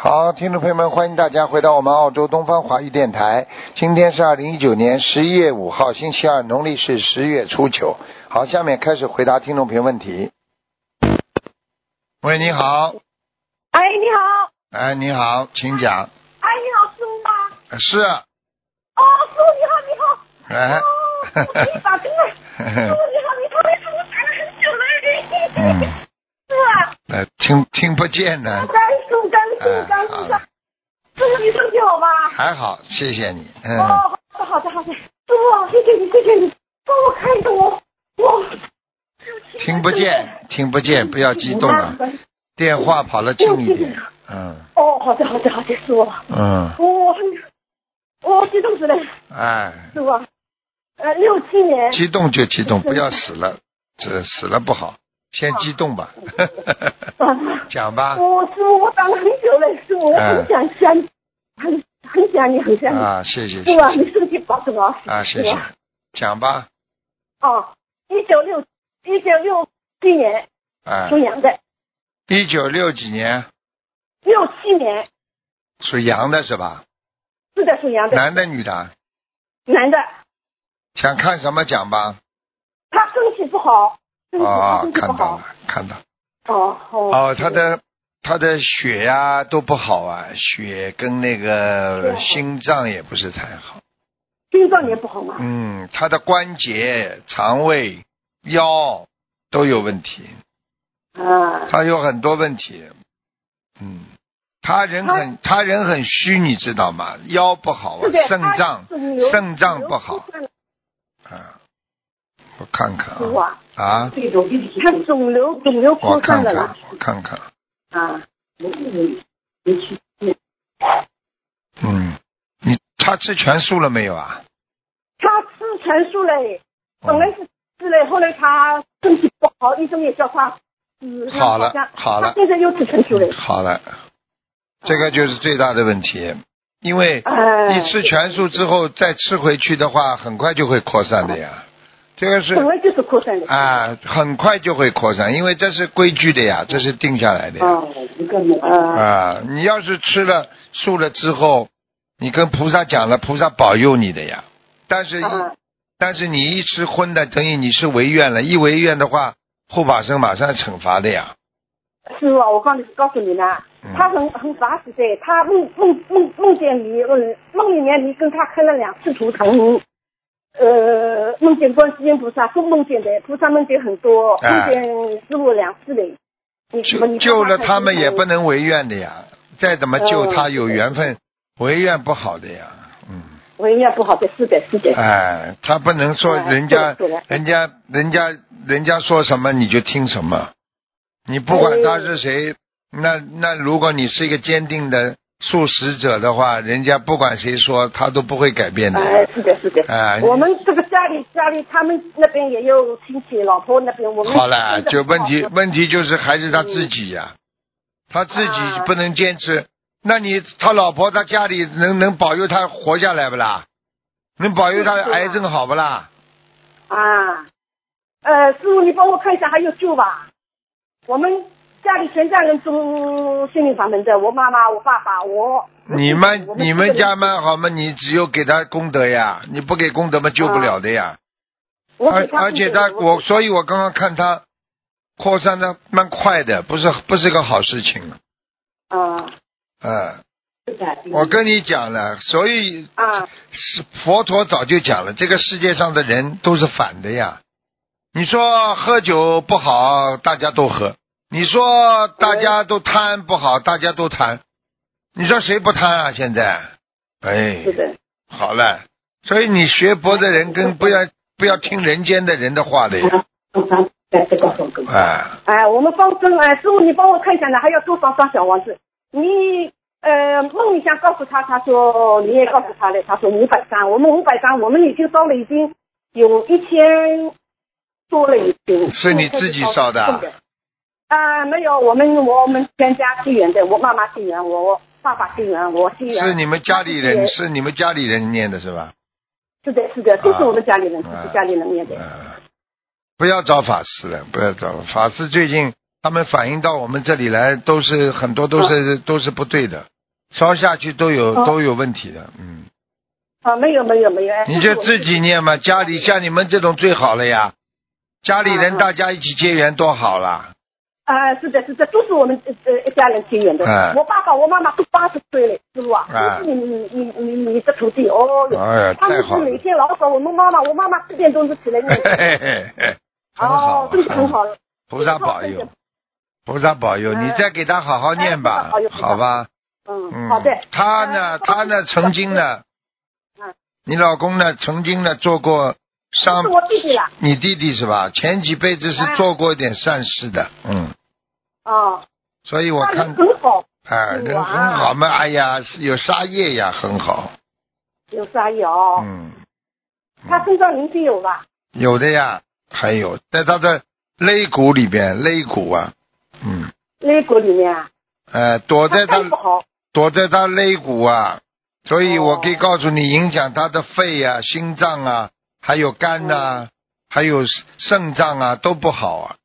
好，听众朋友们，欢迎大家回到我们澳洲东方华语电台。今天是2019年11月5号，星期二，农历是10月初9。好，下面开始回答听众朋友问题。喂，你好。 哎，你好。 哎，你好，请讲。 哎，你好，师傅吗？ 是。 哦，师傅你好，你好。 哎。 我给你打进来。师傅你好，我打了很久了。是啊。 听不见呢。 甘肃。师傅你身体好吗？ 还好，谢谢你。 哦，好的。师傅，谢谢你，帮我看一个我。 听不见，不要激动啊。电话跑了近一点。 哦，好的，师傅。我激动死了。 哎。 师傅，67年。 激动就激动，不要死了，这死了不好。先激动吧。讲吧。 师傅，我等了很久了，师傅，我很想你。 啊，谢谢。 师傅，你身体保重啊。 啊，谢谢。讲吧。 哦，1967年。属羊的。 1960几年 ？67年。 属羊的是吧？ 是的，属羊的。 男的女的？ 男的。 想看什么讲吧？ 他身体不好。 看到。他的血呀都不好啊，血跟那个心脏也不是太好。 心脏也不好吗？ 他的关节、肠胃、腰都有问题。他有很多问题。他人很虚，你知道吗？腰不好啊，肾脏不好。我看看啊。 他肿瘤扩散了啦。 我看看。他吃全素了没有啊？ 他吃全素嘞，本来是吃嘞，后来他身体不好，医生也叫他好了， 他现在又吃全素嘞。 好了，这个就是最大的问题，因为你吃全素之后再吃回去的话，很快就会扩散的呀。这个是本来就是扩散的很快就会扩散，因为这是规矩的呀，这是定下来的呀。你要是吃了素了之后，你跟菩萨讲了，菩萨保佑你的呀。但是你一吃荤的，等于你是违愿了，一违愿的话，护法神马上惩罚的呀。 是啊，我告诉你呢，他很法喜的，他梦见你，梦里面你跟他开了2次图腾。梦见观世音菩萨，都梦见的，菩萨梦见很多，梦见师父2次嘞。你救了他们也不能违愿的呀，再怎么救他有缘分，违愿不好的呀。 违愿不好的，是的。 他不能说人家说什么你就听什么，你不管他是谁，那如果你是一个坚定的素食者的话，人家不管谁说他都不会改变的。 是的。我们这个家里他们那边也有亲戚，老婆那边我们。 好了，就问题就是还是他自己呀，他自己不能坚持。那他老婆他家里能保佑他活下来不啦？能保佑他癌症好不啦？ 师傅你帮我看一下还有救吧？我们家里全家人都心灵法门的，我妈妈、我爸爸、我。 你们家蛮好嘛？你只有给他功德呀，你不给功德嘛救不了的呀。而且所以我刚刚看他扩散的蛮快的，不是个好事情。我跟你讲了，所以佛陀早就讲了，这个世界上的人都是反的呀。你说喝酒不好，大家都喝。你说大家都贪不好，大家都贪。你说谁不贪啊？现在， 是的。 好了，所以你学佛的人不要听人间的人的话的呀。 我们放生师傅你帮我看一下呢，还要多少张小王子？你梦里想告诉他说你也告诉他了，他说500张，我们500张，我们已经烧了，已经有1000多了已经。 是你自己烧的？ 没有，我们全家结缘的，我妈妈结缘，我爸爸结缘，我结缘。 是你们家里人念的是吧？ 是的，就是我们家里人，就是家里人念的。 不要找法师了，不要找法师，最近他们反映到我们这里来，很多都是不对的。 烧下去都有问题的， 没有。 你就自己念嘛，家里像你们这种最好了呀，家里人大家一起结缘多好了。 是的，都是我们一家人结缘的。我爸爸、我妈妈都80岁了，师傅啊，都是你的徒弟哦哟。 哎呀， 他们是每天老早我妈妈4点钟就起来念。 很好， 真的很好。 菩萨保佑，你再给他好好念吧，好吧？ 好的。 他呢，曾经呢，你老公呢，曾经呢做过是我弟弟啦。你弟弟是吧？前几辈子是做过一点善事的，所以我看很好。 人很好嘛，哎呀，有杀业呀，很好。 有杀业哦。他身上灵性有吧？ 有的呀，还有在他的肋骨里边，肋骨啊， 肋骨里面啊。 躲在他肋骨啊，所以我可以告诉你，影响他的肺啊、心脏啊，还有肝呐，还有肾脏啊，都不好啊。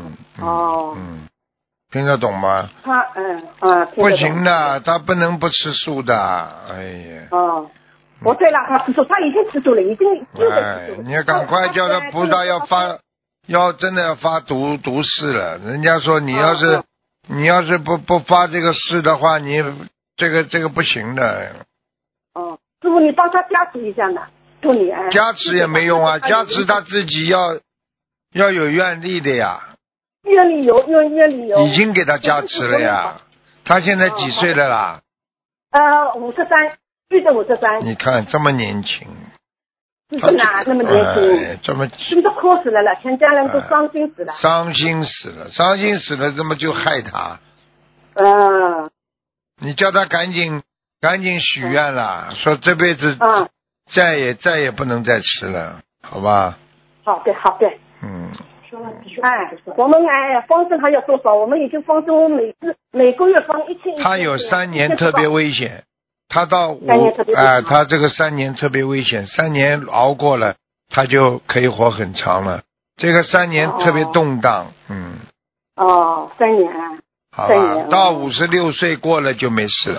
听得懂吗？不行的，他不能不吃素的，哎呀。 我对了，他吃素，他已经吃素了，已经你要赶快叫他菩萨要真的要发毒誓了。人家说你要是不发这个誓的话，你这个不行的。 师傅，你帮他加持一下呢，祝你加持也没用啊，加持他自己要有愿力的呀。 愿力有。 已经给他加持了呀。他现在几岁了啦 ？53，对的53。 你看这么年轻。 是哪那么年轻？ 这么真的哭死了，全家人都伤心死了。 伤心死了，怎么就害他？你叫他赶紧许愿了，说这辈子再也不能再吃了，好吧？ 好的。我们放生还要多少？我们已经放生，我每个月放1000。 他有3年特别危险，他到他这个3年特别危险，3年熬过了，他就可以活很长了。这个3年特别动荡 ，3年。 好吧，到56岁过了就没事了。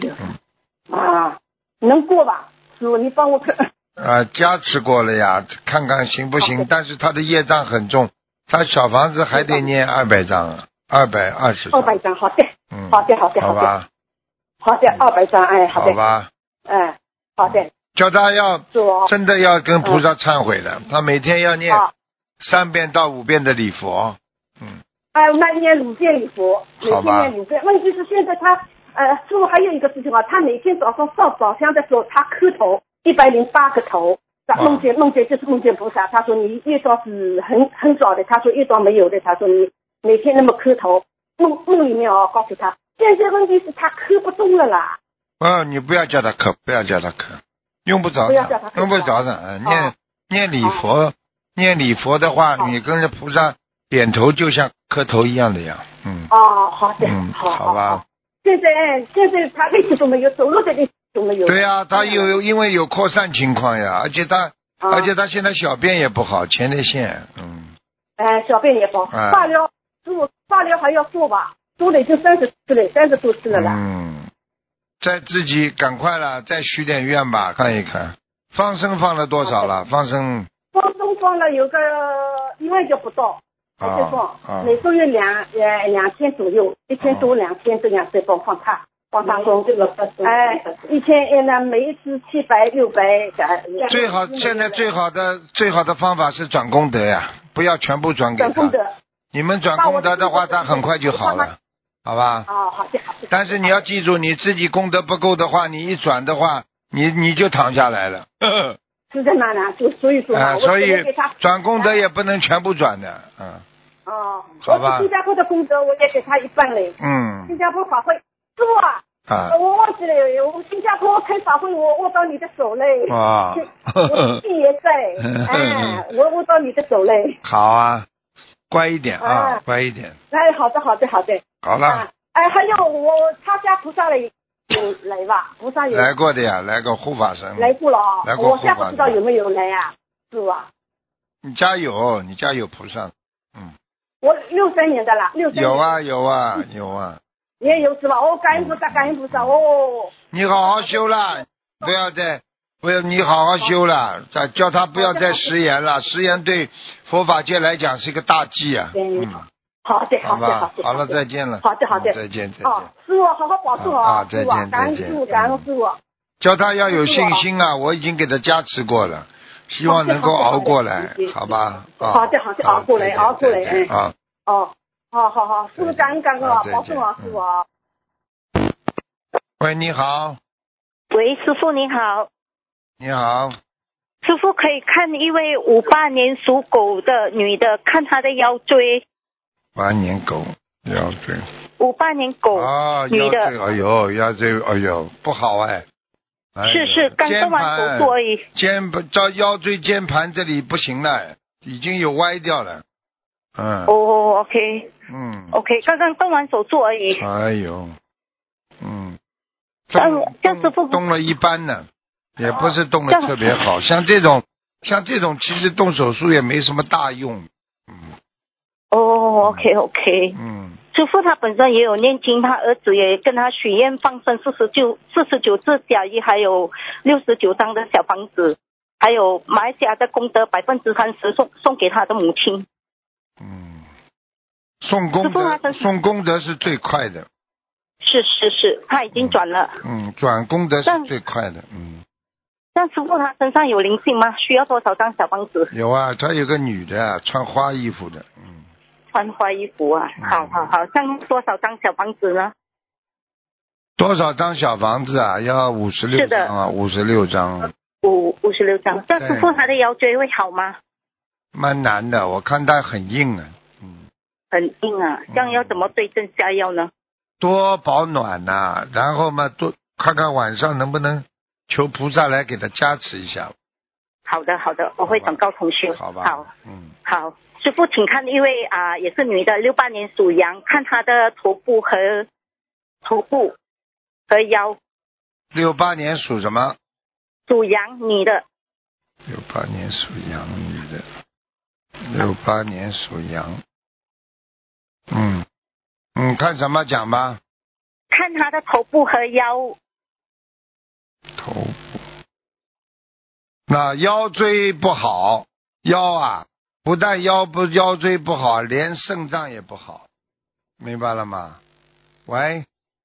能过吧？师傅，你帮我看。 加持过了呀，看看行不行？但是他的业障很重，他小房子还得念200张啊，220张。 200张，好的。好的。 好吧。 好的，200张，好的。 好吧。 好的。 叫他真的要跟菩萨忏悔了，他每天要念3遍到5遍的礼佛。 那念5遍礼佛，每天念5遍。问题是现在他师傅还有一个事情他每天早上上早香的时候，他磕头108个头。梦见就是梦见菩萨，他说你业障是很少的，他说业障没有的，他说你每天那么磕头。梦里面告诉他，现在问题是他磕不动了啦。 你不要叫他磕，用不着的，念礼佛的话，你跟着菩萨点头就像磕头一样的呀。 好的。 好吧。 现在他力气都没有，走路的力气都没有。 对呀，他因为有扩散情况呀，而且他现在小便也不好，前列腺。 小便也不好。化疗还要做吧？做了已经30多次了啦。 再自己赶快了，再许点愿吧，看一看。放生放了多少了？放生放了有个1万就不到。每个月2000左右，1000多2000这样再帮他送这个1000呢，每一次700、600。 最好现在最好的方法是转功德呀，不要全部转给他。 转功德。 你们转功德的话，他很快就好了，好吧？ 好的。 但是你要记住，你自己功德不够的话，你一转的话，你就躺下来了。 是的嘛呢，所以说所以转功德也不能全部转的。好吧。 新加坡的功德我也给他一半嘞。新加坡法会，师傅我忘记了，我新加坡开法会，我握到你的手嘞。我弟也在。我握到你的手嘞。 好啊，乖一点乖一点。 好的。 好了。 还有他家菩萨有来吧？菩萨有来过的呀，来过护法神。 来过了我现在不知道有没有来呀，是吧？ 你家有菩萨。 我63年的啦，63年。 有啊。 也有是吧？哦，感恩菩萨，感恩菩萨哦。 你好好修了，不要你好好修了，叫他不要再食言了，食言对佛法界来讲是一个大忌啊。 好的，好的，好的。 好了，再见了。 好的，好的。 再见。 哦，师傅好好保重啊！ 再见， 感恩师傅，感恩师傅。 叫他要有信心啊！我已经给他加持过了，希望能够熬过来，好吧？ 好的，熬过来。 啊。 哦，好，师傅感恩啊，保重啊，师傅啊。 喂，你好。 喂，师傅你好。 你好。 师傅可以看一位58年属狗的女的，看她的腰椎。 8年狗腰椎。 58年狗女的。 腰椎，不好哎。 是，刚动完手术而已。 腰椎间盘这里不行了，已经有歪掉了。 OK。OK， 刚刚动完手术而已。 哎呦。 这师傅动了一般呢，也不是动的特别好。像这种其实动手术也没什么大用。 OK。师傅他本身也有念经，他儿子也跟他许愿放生49只甲鱼，还有69张的小房子，还有马来西亚的功德30%送给他的母亲。 送功德是最快的。 是，他已经转了。 转功德是最快的。 像师傅他身上有灵性吗？需要多少张小房子？ 有啊，他有个女的穿花衣服的。 穿花衣服啊，好，像多少张小房子呢？ 多少张小房子啊？要56张啊，56张。 56张。这师傅他的腰椎会好吗？ 蛮难的，我看他很硬啊。 很硬啊，这样要怎么对症下药呢？ 多保暖呐，然后嘛，多看看晚上能不能求菩萨来给他加持一下。 好的，我会转告同学。 好吧。 好，师傅，请看一位也是女的，68年属羊，看她的头部和腰。 68年属什么？ 属羊，女的。 68年属羊，女的。68年属羊。看什么讲吧？ 看她的头部和腰。 头部。那腰椎不好，腰啊，不但腰椎不好，连肾脏也不好，明白了吗？喂。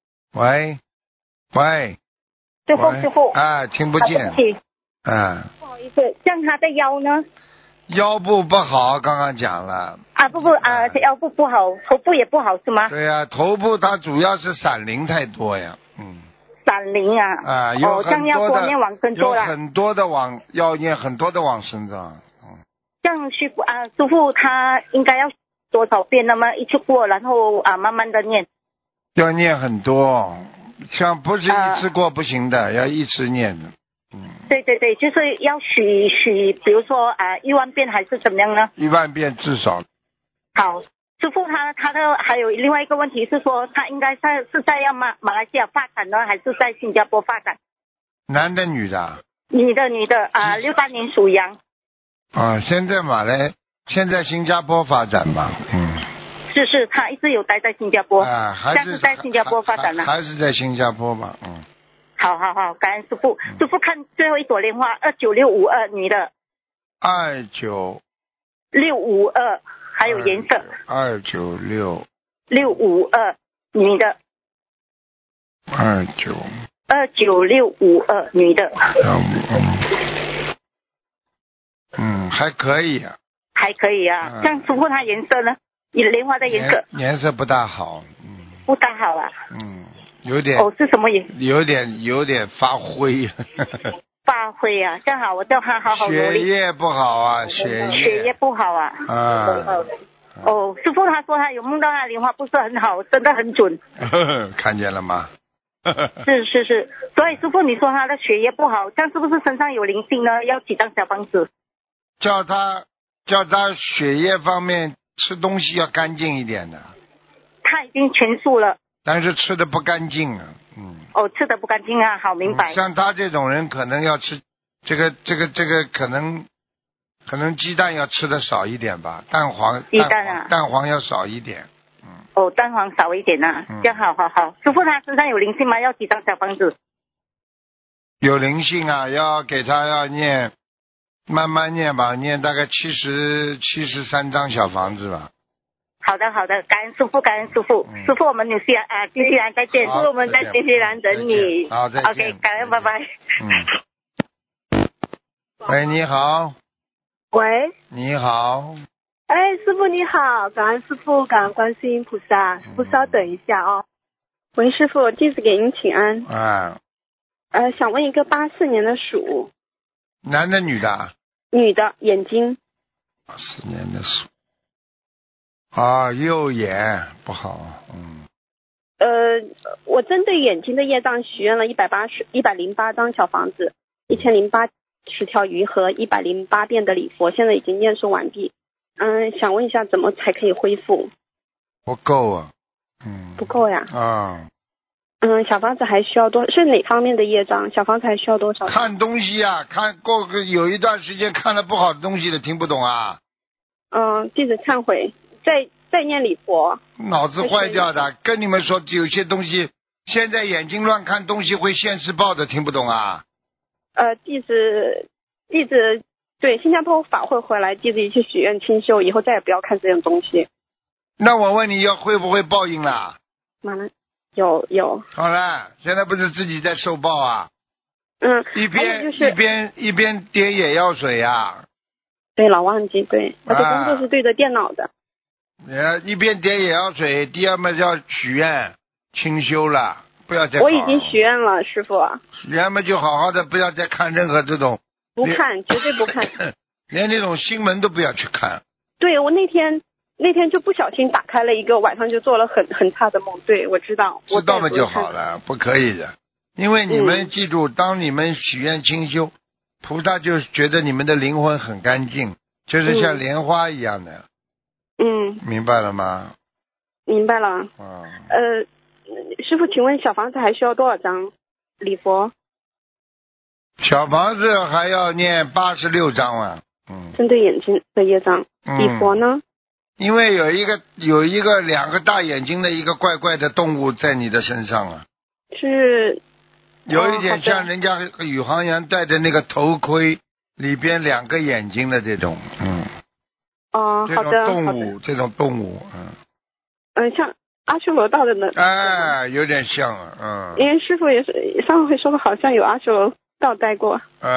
师傅。 听不见。 不好意思，像他的腰呢？ 腰部不好，刚刚讲了。 腰部不好，头部也不好是吗？ 对呀，头部它主要是闪灵太多呀。 闪灵啊。 有很多的念往生咒了。 有很多的要念很多的往生咒。 这样师傅他应该要多少遍？那么一次过，然后慢慢的念。 要念很多，像不是一次过不行的，要一直念的。 对，就是要许，比如说1万遍还是怎么样呢 ？1万遍至少。 好，师傅他的还有另外一个问题是说，他应该是在马来西亚发展呢，还是在新加坡发展？ 男的女的？ 女的，68年属羊。 现在新加坡发展吧。 是，他一直有待在新加坡。 还是在新加坡发展呢？ 还是在新加坡吧。 好，感恩师傅。师傅看最后一朵莲花，29652女的。29652，还有颜色。 296。 652女的。29652女的。 还可以。 还可以啊。像师傅它颜色呢？你的莲花的颜色？ 颜色不大好。 不大好啊。 有点。 是什么颜色？ 有点发灰。 发灰啊，正好我叫他好好努力。 血液不好啊，血液不好啊。师傅他说他有梦到他莲花不是很好，真的很准。 看见了吗？ 是，所以师傅你说他的血液不好，这样是不是身上有灵性呢？要几张小房子？ 叫他血液方面吃东西要干净一点的。 他已经全素了。 但是吃的不干净啊。 吃的不干净啊，好明白。 像他这种人可能要吃这个可能鸡蛋要吃的少一点吧，蛋黄要少一点。 哦，蛋黄少一点啊，这样好。师傅他身上有灵性吗？要几张小房子？ 有灵性啊，要给他要念，慢慢念吧，念大概73张小房子吧。 好的，感恩师傅，师傅我们纽西兰再见，师傅我们在新西兰等你。 好，再见。 OK， 感恩，拜拜。 喂，你好。 喂， 你好。 哎，师傅你好，感恩师傅，感恩观世音菩萨，师傅稍等一下哦。喂，师傅，弟子给您请安。想问一个84年的鼠。 男的女的？ 女的，眼睛。 84年的鼠。右眼不好， 我针对眼睛的业障许愿了108张小房子，1080条鱼和108遍的礼佛，现在已经念诵完毕。想问一下怎么才可以恢复？ 不够啊。 不够呀。小房子还需要多？是哪方面的业障？小房子还需要多少？ 看东西啊，看过个有一段时间看了不好的东西的，听不懂啊。 弟子忏悔。再念礼佛。 脑子坏掉的，跟你们说有些东西，现在眼睛乱看东西会现世报的，听不懂啊？ 弟子对新加坡法会回来，弟子一起许愿清修，以后再也不要看这种东西。 那我问你会不会报应啦？ 有。 好了，现在不是自己在受报啊？一边点眼药水啊。 对，老忘记，对，我的工作是对着电脑的。 一边点眼药水，第二嘛要许愿清修了，不要再搞。 我已经许愿了，师傅。 许愿嘛就好好的，不要再看任何这种。 不看，绝对不看。 连那种新闻都不要去看。 对，我那天就不小心打开了一个，晚上就做了很差的梦。对，我知道。 知道嘛就好了，不可以的。因为你们记住，当你们许愿清修，菩萨就觉得你们的灵魂很干净，就是像莲花一样的。明白了吗？ 明白了。师傅，请问小房子还需要多少张礼佛？ 小房子还要念86张啊。 针对眼睛的业障，礼佛呢？ 因为有一个两个大眼睛的一个怪怪的动物在你的身上啊。 是。 有一点像人家宇航员戴的那个头盔里边两个眼睛的这种。这种动物， 像阿修罗道的呢？ 有点像啊。 因为师傅也是上回说的，好像有阿修罗道带过。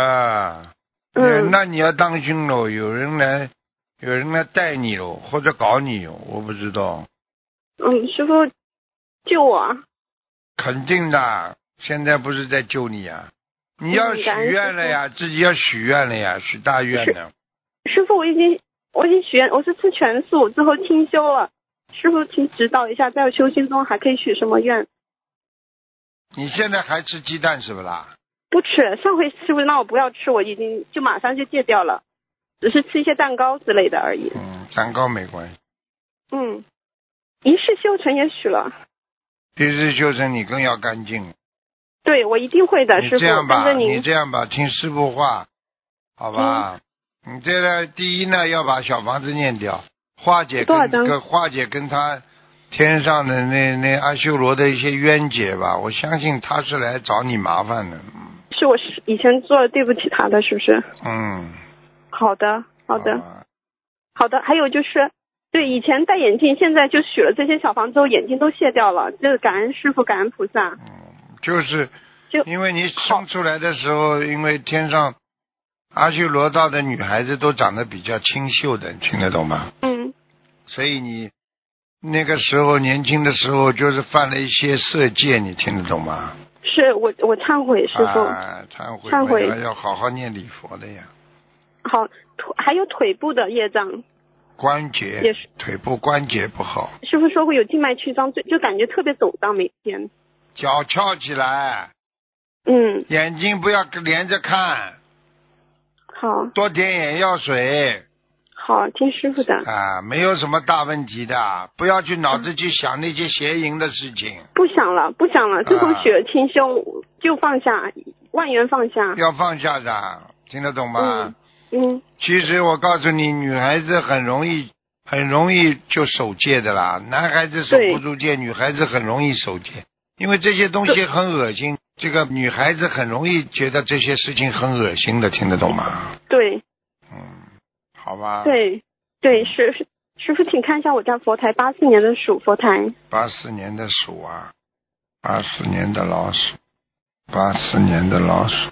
那你要当心喽，有人来带你喽，或者搞你，我不知道。 师傅救我。 肯定的，现在不是在救你啊，你要许愿了呀，自己要许愿了呀，许大愿的。 师傅，我已经许愿，我是吃全素之后清修了。师傅，请指导一下，在修心中还可以许什么愿？ 你现在还吃鸡蛋是不啦？ 不吃，上回师傅让我不要吃，我已经就马上就戒掉了，只是吃一些蛋糕之类的而已。 蛋糕没关系。 一世修成也许了。 一世修成你更要干净。 对，我一定会的，师傅。 你这样吧，听师傅话，好吧？你这个第一呢，要把小房子念掉，化解跟他天上的那阿修罗的一些冤结吧。我相信他是来找你麻烦的。 是我以前做了对不起他的，是不是？好的。还有就是，对，以前戴眼镜，现在就许了这些小房子后，眼睛都卸掉了，就是感恩师傅，感恩菩萨。 就是因为你生出来的时候，因为天上阿修罗道的女孩子都长得比较清秀的，你听得懂吗？所以你那个时候年轻的时候就是犯了一些色戒，你听得懂吗？ 是我忏悔，师傅。忏悔要好好念礼佛的呀。 好，还有腿部的业障。 关节也是，腿部关节不好。 师傅说过有静脉曲张，就感觉特别肿胀，每天。 脚翘起来。眼睛不要连着看。 好。 多点眼药水。 好，听师傅的。 没有什么大问题的，不要去脑子去想那些邪淫的事情。 不想了，自从许了清修就放下，万缘放下。 要放下的，听得懂吗？其实我告诉你，女孩子很容易很容易就守戒的啦。男孩子守不住戒，女孩子很容易守戒，因为这些东西很恶心。这个女孩子很容易觉得这些事情很恶心的，听得懂吗？ 对。 好吧。 对，师傅，请看一下我家佛台，84年的鼠佛台。 84年的鼠啊，84年的老鼠，84年的老鼠。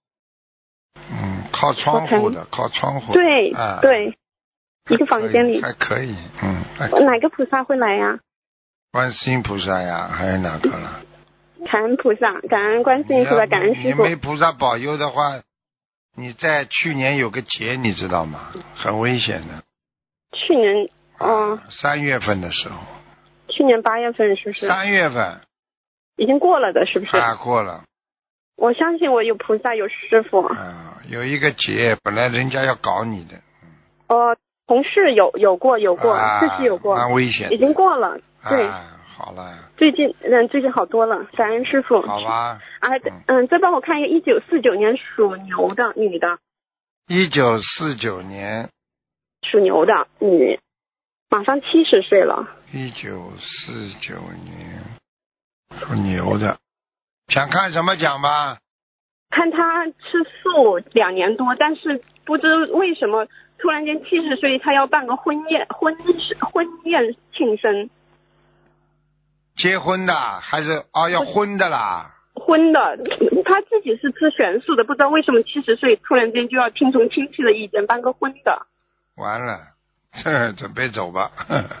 靠窗户的，靠窗户。 对、对，一个房间里。 还可以， 哪个菩萨会来呀？ 观世音菩萨呀，还有哪个了？ 感恩菩萨，感恩观世音菩萨，感恩师父。 你没菩萨保佑的话，你在去年有个劫，你知道吗？很危险的。 去年 3月份的时候。 去年8月份是不是 ？3月份。 已经过了的是不是？ 过了。 我相信我有菩萨有师父。 有一个劫，本来人家要搞你的。 同事有过，自己有过。 蛮危险。 已经过了，对。 好了。 最近好多了，感恩师父。 好吧。 再帮我看一个1949年属牛的女的。 1949年。 属牛的女，马上70岁了。 1949年属牛的，想看什么讲吧？ 看她吃素2年多，但是不知为什么突然间70岁，她要办个婚宴庆生。 结婚的还是要婚的啦？ 婚的，她自己是吃全素的，不知道为什么70岁突然间就要听从亲戚的意见办个婚的。 完了，准备走吧。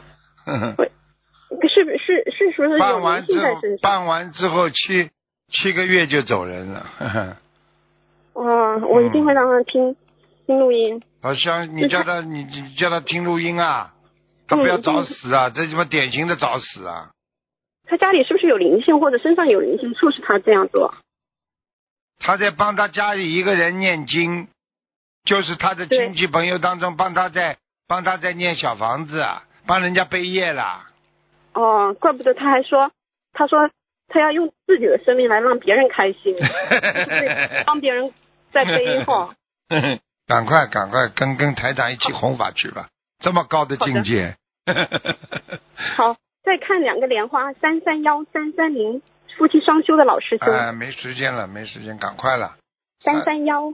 是不是有灵性在身上？ 办完之后七个月就走人了。 我一定会让他听录音。 好像你叫他听录音啊，他不要找死啊，这他妈典型的找死啊。 他家里是不是有灵性，或者身上有灵性促使他这样做？ 他在帮他家里一个人念经。就是他的亲戚朋友当中帮他在念小房子，帮人家背业了。 怪不得他说他要用自己的生命来让别人开心，帮别人在背后。 赶快跟台长一起弘法去吧，这么高的境界。 好，再看2个莲花，331、330，夫妻双修的老师兄。 没时间，赶快了。 331。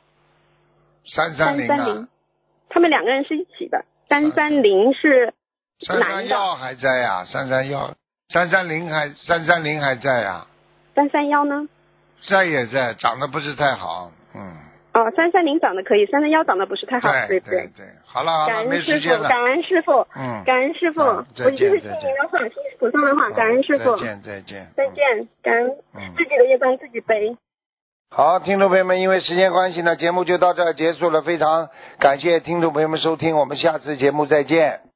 330， 他们2个人是一起的。330是男的。 331还在呀，330还在呀。 331呢？ 在也在，长得不是太好。 330长得可以，331长得不是太好，对不对？ 对，好了，没时间了。 感恩师父，感恩师父，我一定会听您的话，听菩萨的话，感恩师父。再见，感恩自己的业障自己背。 好，听众朋友们，因为时间关系呢，节目就到这儿结束了。非常感谢听众朋友们收听，我们下次节目再见。